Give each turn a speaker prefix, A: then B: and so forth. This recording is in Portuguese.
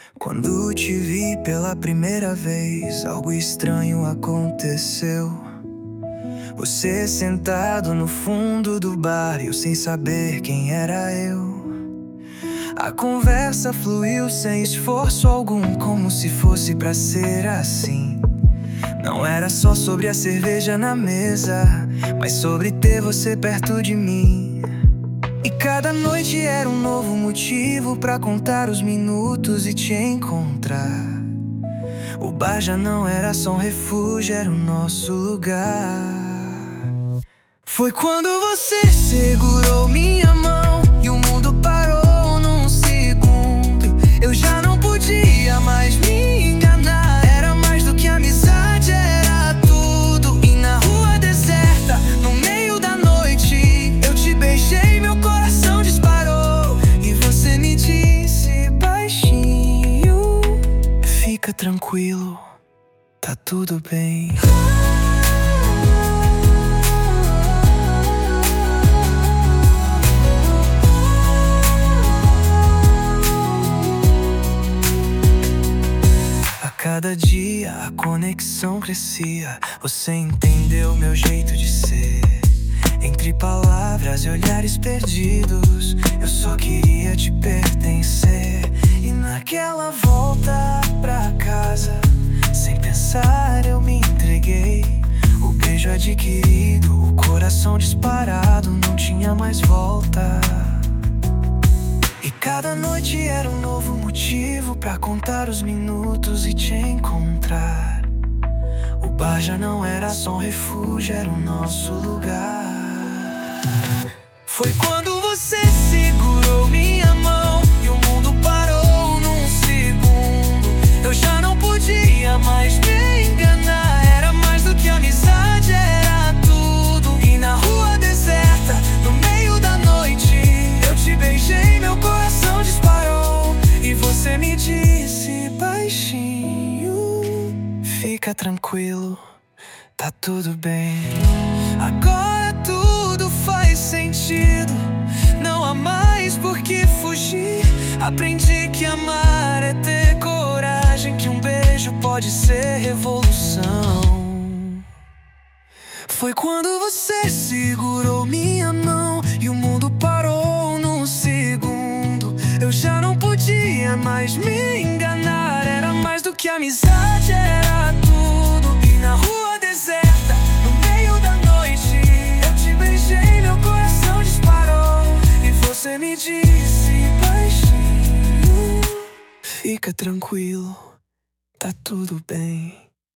A: Quando te vi pela primeira vez, algo estranho aconteceu. Você sentado no fundo do bar e eu sem saber quem era eu. A conversa fluiu sem esforço algum, como se fosse pra ser assim. Não era só sobre a cerveja na mesa, mas sobre ter você perto de mim. E cada noite era um novo motivo pra contar os minutos e te encontrar. O bar já não era só um refúgio, era o nosso lugar. Foi quando você segurou minha mão e o mundo parou num segundo. Eu já não podia mais me enganar. Era mais do que amizade, era tudo. E na rua deserta, no meio da noite, eu te beijei, meu coração disparou. E você me disse baixinho: fica tranquilo, tá tudo bem. Cada dia a conexão crescia. Você entendeu meu jeito de ser. Entre palavras e olhares perdidos, eu só queria te pertencer. E naquela volta pra casa, sem pensar eu me entreguei. O beijo adquirido, o coração disparado, não tinha mais volta. E cada noite era um novo motivo pra contar os minutos e te encontrar. O bar já não era só um refúgio, era o nosso lugar. Foi quando você segurou minha mão e o mundo parou num segundo. Eu já não podia mais me enganar. Era mais do que amizade, era tudo. E na rua deserta, no meio da noite, eu te beijei, meu coração disparou. E você me disse baixinho: fica tranquilo, tá tudo bem. Agora tudo faz sentido. Não há mais por que fugir. Aprendi que amar é ter coragem, que um beijo pode ser revolução. Foi quando você segurou minha mão e o mundo parou num segundo. Eu já não podia mais me enganar. Era mais do que amizade, era tudo. E na rua deserta, no meio da noite, eu te beijei, meu coração disparou. E você me disse baixinho: fica tranquilo, tá tudo bem.